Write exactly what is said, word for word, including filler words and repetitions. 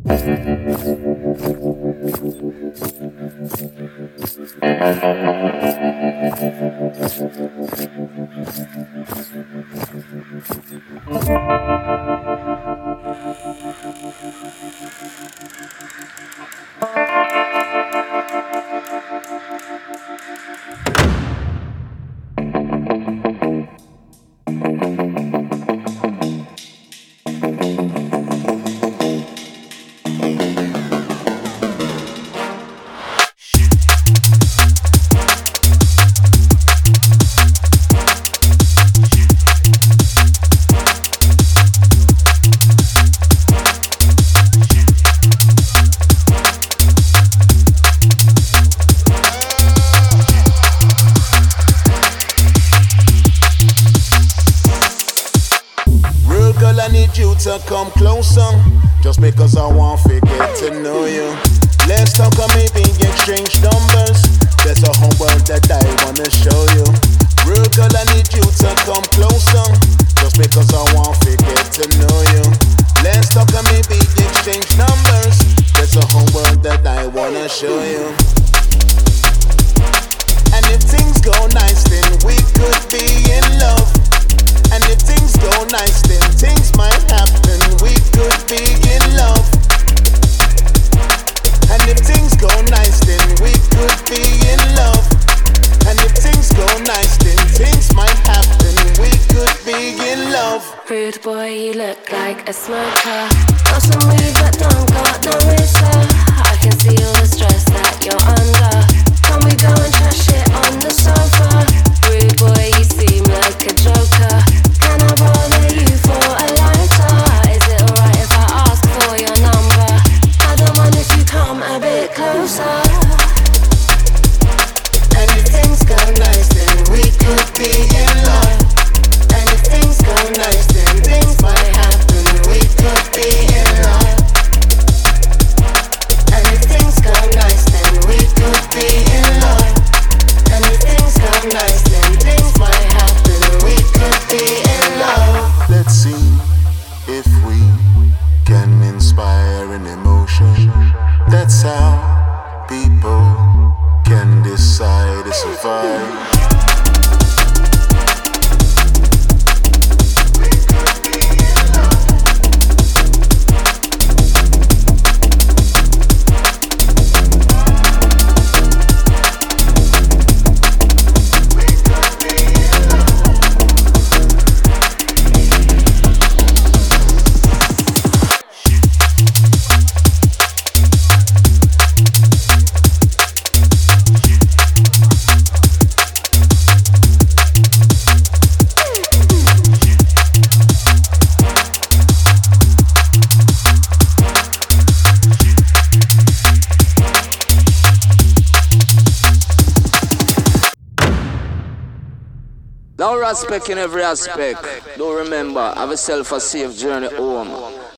Come closer, just because I want to get to know you. Let's talk or maybe exchange numbers. There's a whole world that I wanna show you. Real girl, I need you to come closer, just because I want to get to know you. Let's talk or maybe exchange numbers. There's a whole world that I wanna show you. And if things go nice, then we could be in love. And if things go nice, then things might happen. We could be in love. And if things go nice, then we could be in love. And if things go nice, then things might happen. We could be in love. Rude boy, you look like a smoker. Got some weed but don't got no whistler. I can see all the stress that you're under. Can we go and trash it on the sofa? Rude boy, you seem like a joker. Can I bother you for a lighter? Is it alright if I ask for your number? I don't mind if you come a bit closer. And if things go nice, then we could be in love. And if things go nice, then things might happen. We could be in love. And if things go nice, then we could be in love. And if things go nice, then things might happen. We could be in love. Let's see if we can inspire an emotion. That's how people can decide to survive. Now respect in every aspect. Don't remember, have yourself a safe journey home.